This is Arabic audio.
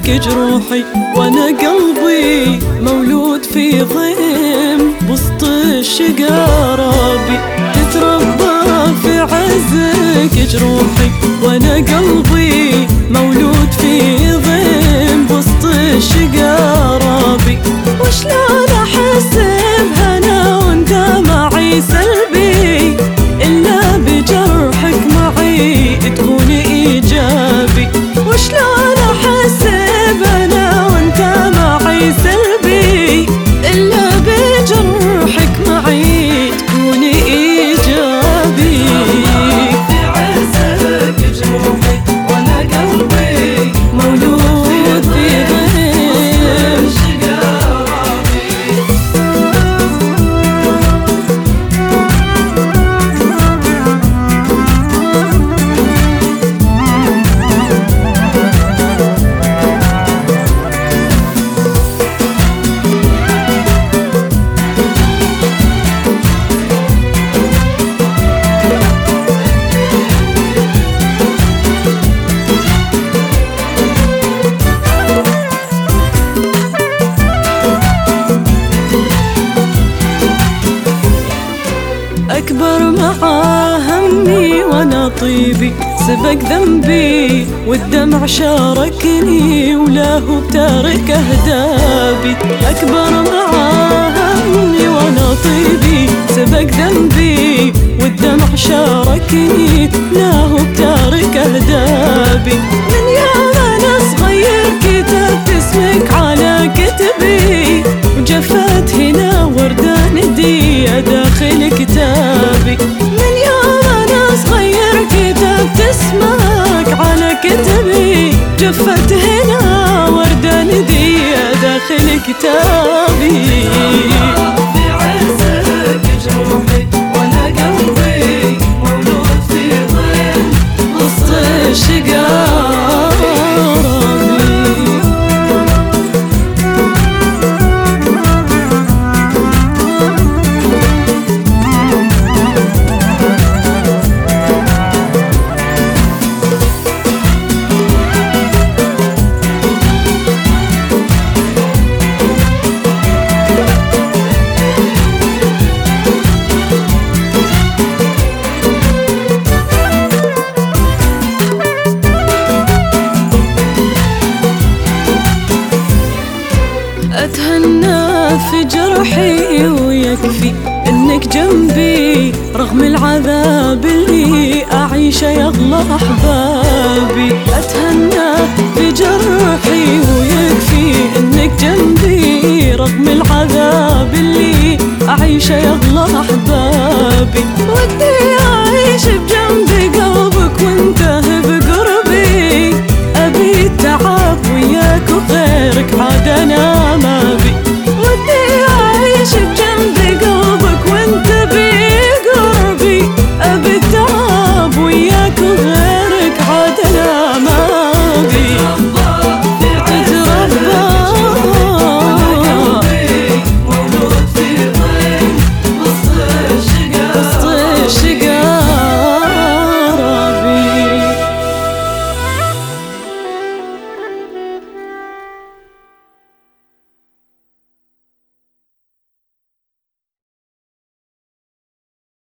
جروحي وانا قلبي مولود في ضيم وسط الشقارابي. تتربى في عزك جروحي وانا قلبي مولود في ضيم وسط الشقارابي. وشلون احس بهنا وانت معي سلبي، الا بجرحك معي تكون ايجابي. وشلون احس بهنا وانت معي سلبي، الا بجرحك معي تكون ايجابي. في عزك جروحي وانا قلبي مولود في ضيم شقارابي. أكبر مع همي وأنا طيبي، سبق ذنبي والدمع شاركني ولا هو بتارك أهدابي. أكبر مع همي وأنا طيبي، سبق ذنبي والدمع شاركني لا هو بتارك أهدابي. من يوم أنا صغير كتبت اسمك على كتبي، وجفت هنا وردة ندية داخل كتابي. من يوم أنا صغير كتبت اسمك على كتبي، جفت هنا وردة ندية داخل كتابي. في عزك جروحي وانا قلبي مولود في ضيم وسط الشقارابي. أتهنى في جرحي ويكفي إنك جنبي، رغم العذاب اللي أعيشه يا أغلى أحبابي. أتهنى في جرحي